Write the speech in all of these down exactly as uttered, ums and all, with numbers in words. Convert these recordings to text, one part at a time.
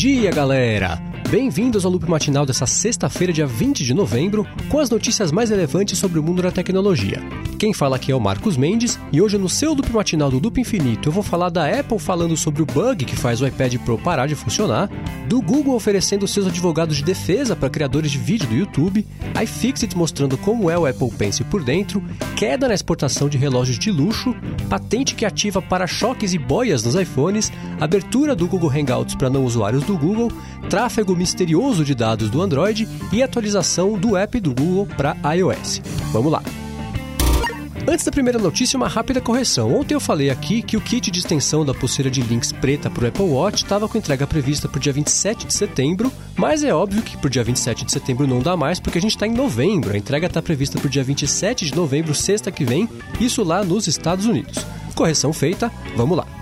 dia, galera! Bem-vindos ao Loop Matinal dessa sexta-feira, dia vinte de novembro, com as notícias mais relevantes sobre o mundo da tecnologia. Quem fala aqui é o Marcos Mendes, e hoje no seu Loop Matinal do Loop Infinito eu vou falar da Apple falando sobre o bug que faz o iPad Pro parar de funcionar, do Google oferecendo seus advogados de defesa para criadores de vídeo do YouTube, a iFixit mostrando como é o Apple Pencil por dentro, queda na exportação de relógios de luxo, patente que ativa para-choques e boias nos iPhones, abertura do Google Hangouts para não usuários do Google, tráfego misterioso de dados do Android e atualização do app do Google para iOS. Vamos lá! Antes da primeira notícia, uma rápida correção. Ontem eu falei aqui que o kit de extensão da pulseira de links preta para o Apple Watch estava com entrega prevista para o dia vinte e sete de setembro, mas é óbvio que para o dia vinte e sete de setembro não dá mais, porque a gente está em novembro. A entrega está prevista para o dia vinte e sete de novembro, sexta que vem, isso lá nos Estados Unidos. Correção feita, vamos lá.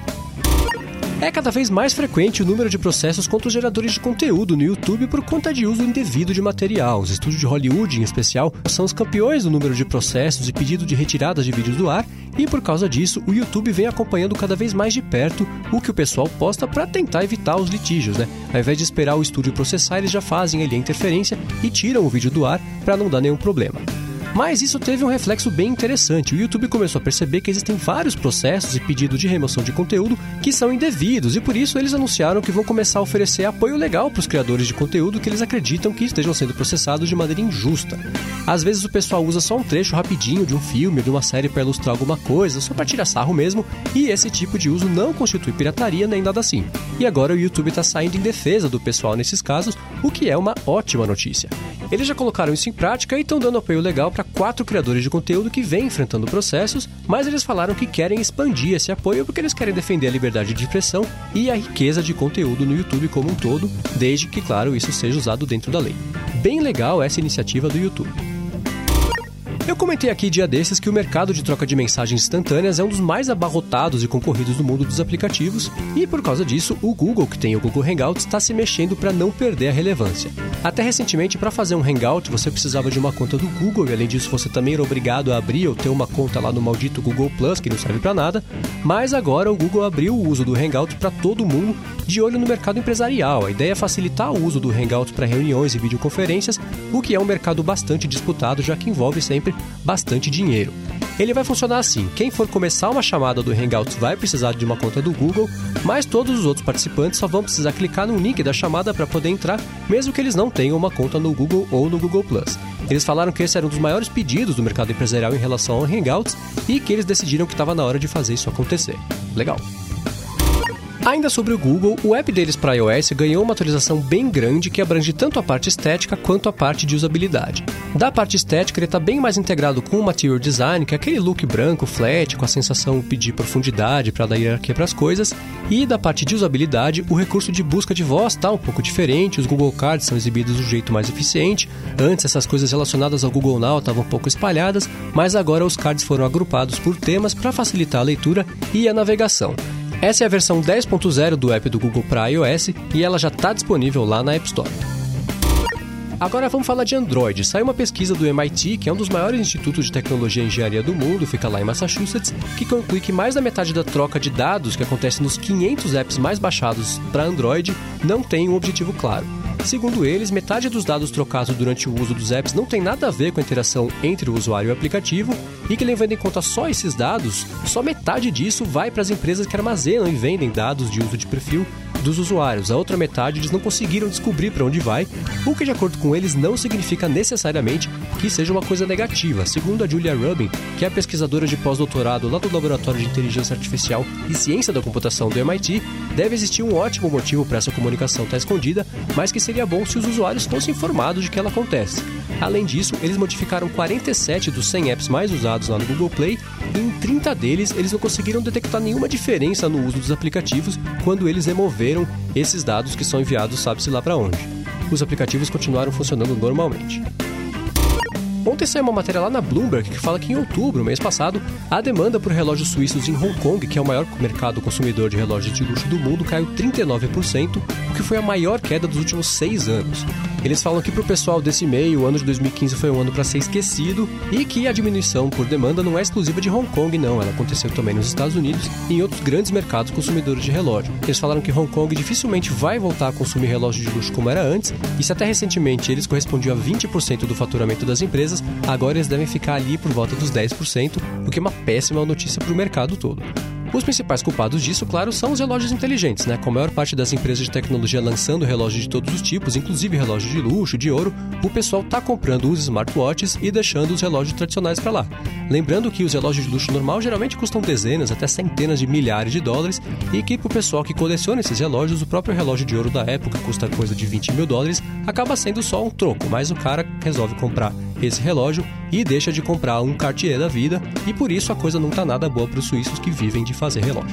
É cada vez mais frequente o número de processos contra os geradores de conteúdo no YouTube por conta de uso indevido de material. Os estúdios de Hollywood, em especial, são os campeões do número de processos e pedido de retiradas de vídeos do ar, e por causa disso, o YouTube vem acompanhando cada vez mais de perto o que o pessoal posta para tentar evitar os litígios, né? Ao invés de esperar o estúdio processar, eles já fazem ali a interferência e tiram o vídeo do ar para não dar nenhum problema. Mas isso teve um reflexo bem interessante. O YouTube começou a perceber que existem vários processos e pedidos de remoção de conteúdo que são indevidos, e por isso eles anunciaram que vão começar a oferecer apoio legal para os criadores de conteúdo que eles acreditam que estejam sendo processados de maneira injusta. Às vezes o pessoal usa só um trecho rapidinho de um filme ou de uma série para ilustrar alguma coisa, só para tirar sarro mesmo, e esse tipo de uso não constitui pirataria nem nada assim. E agora o YouTube está saindo em defesa do pessoal nesses casos, o que é uma ótima notícia. Eles já colocaram isso em prática e estão dando apoio legal para quatro criadores de conteúdo que vêm enfrentando processos, mas eles falaram que querem expandir esse apoio porque eles querem defender a liberdade de expressão e a riqueza de conteúdo no YouTube como um todo, desde que, claro, isso seja usado dentro da lei. Bem legal essa iniciativa do YouTube. Eu comentei aqui dia desses que o mercado de troca de mensagens instantâneas é um dos mais abarrotados e concorridos no mundo dos aplicativos, e por causa disso, o Google, que tem o Google Hangouts, está se mexendo para não perder a relevância. Até recentemente, para fazer um Hangout, você precisava de uma conta do Google, e além disso, você também era obrigado a abrir ou ter uma conta lá no maldito Google Plus, que não serve para nada, mas agora o Google abriu o uso do Hangout para todo mundo, de olho no mercado empresarial. A ideia é facilitar o uso do Hangout para reuniões e videoconferências, o que é um mercado bastante disputado, já que envolve sempre bastante dinheiro. Ele vai funcionar assim: quem for começar uma chamada do Hangouts vai precisar de uma conta do Google, mas todos os outros participantes só vão precisar clicar no link da chamada para poder entrar, mesmo que eles não tenham uma conta no Google ou no Google Plus. Eles falaram que esse era um dos maiores pedidos do mercado empresarial em relação ao Hangouts e que eles decidiram que estava na hora de fazer isso acontecer. Legal. Ainda sobre o Google, o app deles para iOS ganhou uma atualização bem grande que abrange tanto a parte estética quanto a parte de usabilidade. Da parte estética, ele está bem mais integrado com o Material Design, que é aquele look branco, flat, com a sensação de profundidade para dar hierarquia para as coisas, e da parte de usabilidade, o recurso de busca de voz está um pouco diferente, os Google Cards são exibidos do jeito mais eficiente. Antes essas coisas relacionadas ao Google Now estavam um pouco espalhadas, mas agora os cards foram agrupados por temas para facilitar a leitura e a navegação. Essa é a versão dez ponto zero do app do Google para iOS e ela já está disponível lá na App Store. Agora vamos falar de Android. Saiu uma pesquisa do M I T, que é um dos maiores institutos de tecnologia e engenharia do mundo, fica lá em Massachusetts, que conclui que mais da metade da troca de dados que acontece nos quinhentos apps mais baixados para Android não tem um objetivo claro. Segundo eles, metade dos dados trocados durante o uso dos apps não tem nada a ver com a interação entre o usuário e o aplicativo, e que, levando em conta só esses dados, só metade disso vai para as empresas que armazenam e vendem dados de uso de perfil dos usuários. A outra metade eles não conseguiram descobrir para onde vai, o que, de acordo com eles, não significa necessariamente que seja uma coisa negativa. Segundo a Julia Rubin, que é a pesquisadora de pós-doutorado lá do Laboratório de Inteligência Artificial e Ciência da Computação do M I T, deve existir um ótimo motivo para essa comunicação estar escondida, mas que seria bom se os usuários fossem informados de que ela acontece. Além disso, eles modificaram quarenta e sete dos cem apps mais usados lá no Google Play, e em trinta deles eles não conseguiram detectar nenhuma diferença no uso dos aplicativos quando eles removeram esses dados que são enviados sabe-se lá para onde. Os aplicativos continuaram funcionando normalmente. Ontem saiu uma matéria lá na Bloomberg que fala que em outubro, mês passado, a demanda por relógios suíços em Hong Kong, que é o maior mercado consumidor de relógios de luxo do mundo, caiu trinta e nove por cento, o que foi a maior queda dos últimos seis anos. Eles falam que para o pessoal desse meio, o ano de dois mil e quinze foi um ano para ser esquecido e que a diminuição por demanda não é exclusiva de Hong Kong, não. Ela aconteceu também nos Estados Unidos e em outros grandes mercados consumidores de relógio. Eles falaram que Hong Kong dificilmente vai voltar a consumir relógio de luxo como era antes, e se até recentemente eles correspondiam a vinte por cento do faturamento das empresas, agora eles devem ficar ali por volta dos dez por cento, o que é uma péssima notícia para o mercado todo. Os principais culpados disso, claro, são os relógios inteligentes, né? Com a maior parte das empresas de tecnologia lançando relógios de todos os tipos, inclusive relógios de luxo, de ouro, o pessoal tá comprando os smartwatches e deixando os relógios tradicionais para lá. Lembrando que os relógios de luxo normal geralmente custam dezenas, até centenas de milhares de dólares, e que pro pessoal que coleciona esses relógios, o próprio relógio de ouro da época custa coisa de vinte mil dólares, acaba sendo só um troco, mas o cara resolve comprar esse relógio e deixa de comprar um Cartier da vida, e por isso a coisa não tá nada boa para os suíços que vivem de fazer relógio.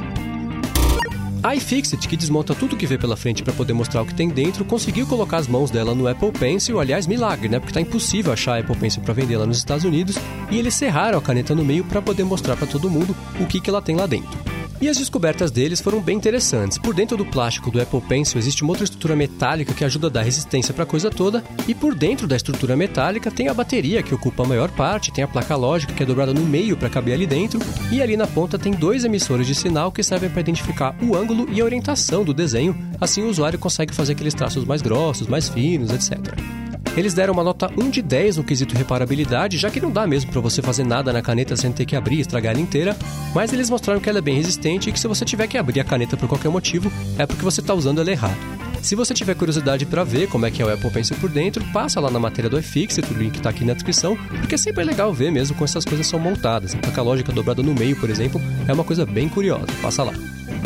A iFixit, que desmonta tudo que vê pela frente para poder mostrar o que tem dentro, conseguiu colocar as mãos dela no Apple Pencil, aliás, milagre, né? Porque tá impossível achar a Apple Pencil para vender lá nos Estados Unidos, e eles serraram a caneta no meio para poder mostrar para todo mundo o que, que ela tem lá dentro. E as descobertas deles foram bem interessantes. Por dentro do plástico do Apple Pencil existe uma outra estrutura metálica que ajuda a dar resistência para a coisa toda, e por dentro da estrutura metálica tem a bateria, que ocupa a maior parte, tem a placa lógica, que é dobrada no meio para caber ali dentro, e ali na ponta tem dois emissores de sinal que servem para identificar o ângulo e a orientação do desenho, assim o usuário consegue fazer aqueles traços mais grossos, mais finos, etcétera. Eles deram uma nota um de dez no quesito reparabilidade, já que não dá mesmo para você fazer nada na caneta sem ter que abrir e estragar ela inteira, mas eles mostraram que ela é bem resistente e que se você tiver que abrir a caneta por qualquer motivo, é porque você está usando ela errado. Se você tiver curiosidade para ver como é que é o Apple Pencil por dentro, passa lá na matéria do iFixit, o link está aqui na descrição, porque é sempre legal ver mesmo como essas coisas são montadas. A placa lógica dobrada no meio, por exemplo, é uma coisa bem curiosa, passa lá.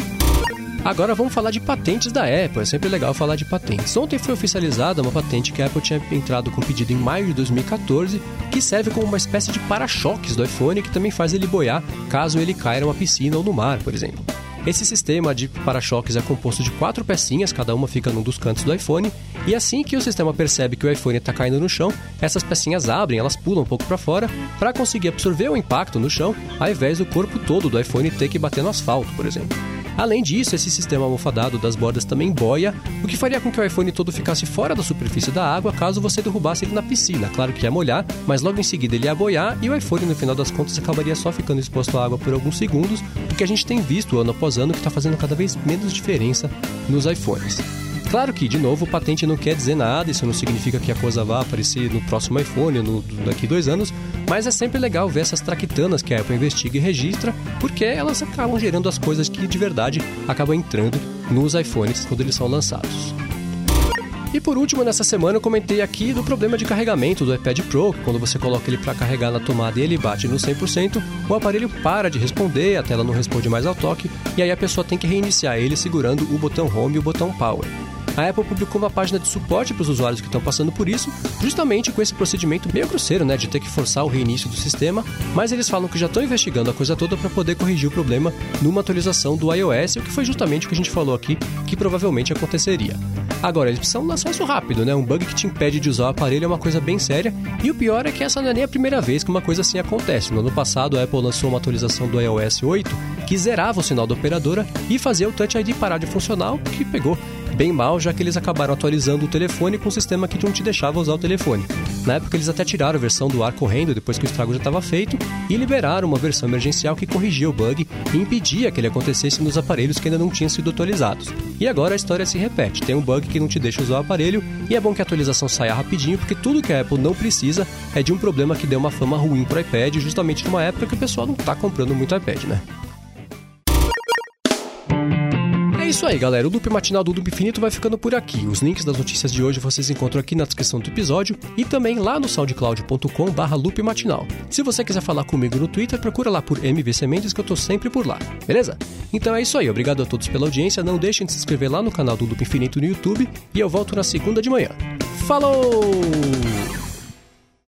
Agora vamos falar de patentes da Apple, é sempre legal falar de patentes. Ontem foi oficializada uma patente que a Apple tinha entrado com pedido em maio de dois mil e catorze, que serve como uma espécie de para-choques do iPhone, que também faz ele boiar caso ele caia numa piscina ou no mar, por exemplo. Esse sistema de para-choques é composto de quatro pecinhas, cada uma fica num dos cantos do iPhone, e assim que o sistema percebe que o iPhone está caindo no chão, essas pecinhas abrem, elas pulam um pouco para fora, para conseguir absorver o impacto no chão, ao invés do corpo todo do iPhone ter que bater no asfalto, por exemplo. Além disso, esse sistema almofadado das bordas também boia, o que faria com que o iPhone todo ficasse fora da superfície da água caso você derrubasse ele na piscina. Claro que ia molhar, mas logo em seguida ele ia boiar e o iPhone, no final das contas, acabaria só ficando exposto à água por alguns segundos, o que a gente tem visto ano após ano que está fazendo cada vez menos diferença nos iPhones. Claro que, de novo, patente não quer dizer nada, isso não significa que a coisa vá aparecer no próximo iPhone ou no, daqui dois anos, mas é sempre legal ver essas traquitanas que a Apple investiga e registra, porque elas acabam gerando as coisas que de verdade acabam entrando nos iPhones quando eles são lançados. E por último, nessa semana eu comentei aqui do problema de carregamento do iPad Pro, que quando você coloca ele para carregar na tomada e ele bate no cem por cento, o aparelho para de responder, a tela não responde mais ao toque, e aí a pessoa tem que reiniciar ele segurando o botão Home e o botão Power. A Apple publicou uma página de suporte para os usuários que estão passando por isso, justamente com esse procedimento meio grosseiro, né, de ter que forçar o reinício do sistema, mas eles falam que já estão investigando a coisa toda para poder corrigir o problema numa atualização do iOS, o que foi justamente o que a gente falou aqui, que provavelmente aconteceria. Agora, eles precisam lançar isso rápido, né? Um bug que te impede de usar o aparelho é uma coisa bem séria, e o pior é que essa não é nem a primeira vez que uma coisa assim acontece. No ano passado, a Apple lançou uma atualização do iOS oito que zerava o sinal da operadora e fazia o Touch I D parar de funcionar, o que pegou bem mal, já que eles acabaram atualizando o telefone com um sistema que não te deixava usar o telefone. Na época, eles até tiraram a versão do ar correndo depois que o estrago já estava feito e liberaram uma versão emergencial que corrigia o bug e impedia que ele acontecesse nos aparelhos que ainda não tinham sido atualizados. E agora a história se repete, tem um bug que não te deixa usar o aparelho e é bom que a atualização saia rapidinho, porque tudo que a Apple não precisa é de um problema que deu uma fama ruim para o iPad, justamente numa época que o pessoal não está comprando muito iPad, né? É isso aí, galera. O Loop Matinal do Loop Infinito vai ficando por aqui. Os links das notícias de hoje vocês encontram aqui na descrição do episódio e também lá no soundcloud ponto com barra loop matinal. Se você quiser falar comigo no Twitter, procura lá por M V C Mendes, que eu tô sempre por lá, beleza? Então é isso aí. Obrigado a todos pela audiência. Não deixem de se inscrever lá no canal do Loop Infinito no YouTube e eu volto na segunda de manhã. Falou!